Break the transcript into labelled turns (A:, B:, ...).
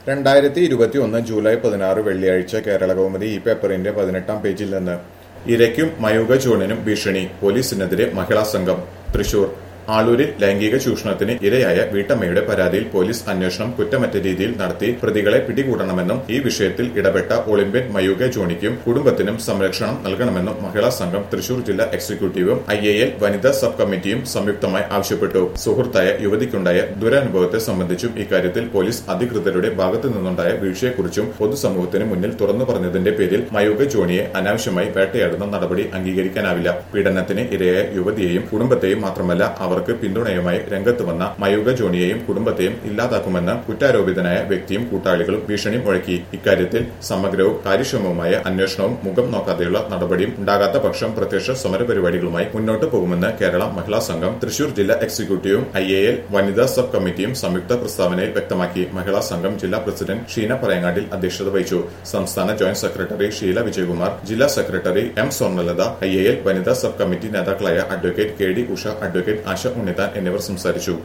A: 2021 July 16 വെള്ളിയാഴ്ച കേരള കൗമുദി ഈ പേപ്പറിന്റെ 18-ാം പേജിൽ നിന്ന് ഇരയ്ക്കും മയൂക ജോണിനും ഭീഷണി പോലീസിനെതിരെ മഹിളാ സംഘം തൃശൂർ ആളൂരിൽ ലൈംഗിക ചൂഷണത്തിന് ഇരയായ വീട്ടമ്മയുടെ പരാതിയിൽ പോലീസ് അന്വേഷണം കുറ്റമറ്റ രീതിയിൽ നടത്തി പ്രതികളെ പിടികൂടണമെന്നും ഈ വിഷയത്തിൽ ഇടപെട്ട ഒളിമ്പ്യൻ മയൂക ജോണിക്കും കുടുംബത്തിനും സംരക്ഷണം നൽകണമെന്നും മഹിളാ സംഘം തൃശൂർ ജില്ലാ എക്സിക്യൂട്ടീവും IAL വനിതാ സബ് കമ്മിറ്റിയും സംയുക്തമായി ആവശ്യപ്പെട്ടു. സുഹൃത്തായ യുവതിക്കുണ്ടായ ദുരനുഭവത്തെ സംബന്ധിച്ചും ഇക്കാര്യത്തിൽ പോലീസ് അധികൃതരുടെ ഭാഗത്തു നിന്നുണ്ടായ വീഴ്ചയെക്കുറിച്ചും പൊതുസമൂഹത്തിന് മുന്നിൽ തുറന്നു പറഞ്ഞതിന്റെ പേരിൽ മയൂക ജോണിയെ അനാവശ്യമായി വേട്ടയാടുന്ന നടപടി അംഗീകരിക്കാനാവില്ല. പീഡനത്തിന് ഇരയായ യുവതിയെയും കുടുംബത്തെയും മാത്രമല്ല അവർക്ക് പിന്തുണയുമായി രംഗത്ത് വന്ന മയൂക ജോണിയെയും കുടുംബത്തെയും ഇല്ലാതാക്കുമെന്ന് കുറ്റാരോപിതനായ വ്യക്തിയും കൂട്ടാളികളും ഭീഷണി മുഴക്കി. ഇക്കാര്യത്തിൽ സമഗ്രവും കാര്യക്ഷമവുമായ അന്വേഷണവും മുഖം നോക്കാതെയുള്ള നടപടിയും ഉണ്ടാകാത്ത പക്ഷം പ്രത്യക്ഷ സമരപരിപാടികളുമായി മുന്നോട്ട് പോകുമെന്ന് കേരള മഹിളാ സംഘം തൃശൂർ ജില്ലാ എക്സിക്യൂട്ടീവും IAL വനിതാ സബ് കമ്മിറ്റിയും സംയുക്ത പ്രസ്താവനയിൽ വ്യക്തമാക്കി. മഹിളാ സംഘം ജില്ലാ പ്രസിഡന്റ് ഷീന പറയങ്ങാട്ടിൽ അധ്യക്ഷത വഹിച്ചു. സംസ്ഥാന ജോയിന്റ് സെക്രട്ടറി ഷീല വിജയകുമാർ, ജില്ലാ സെക്രട്ടറി M സ്വർണലത, IAL വനിതാ സബ് കമ്മിറ്റി നേതാക്കളായ advocate KD Usha, advocate Asha Unnithan എന്നിവർ സംസാരിച്ചു.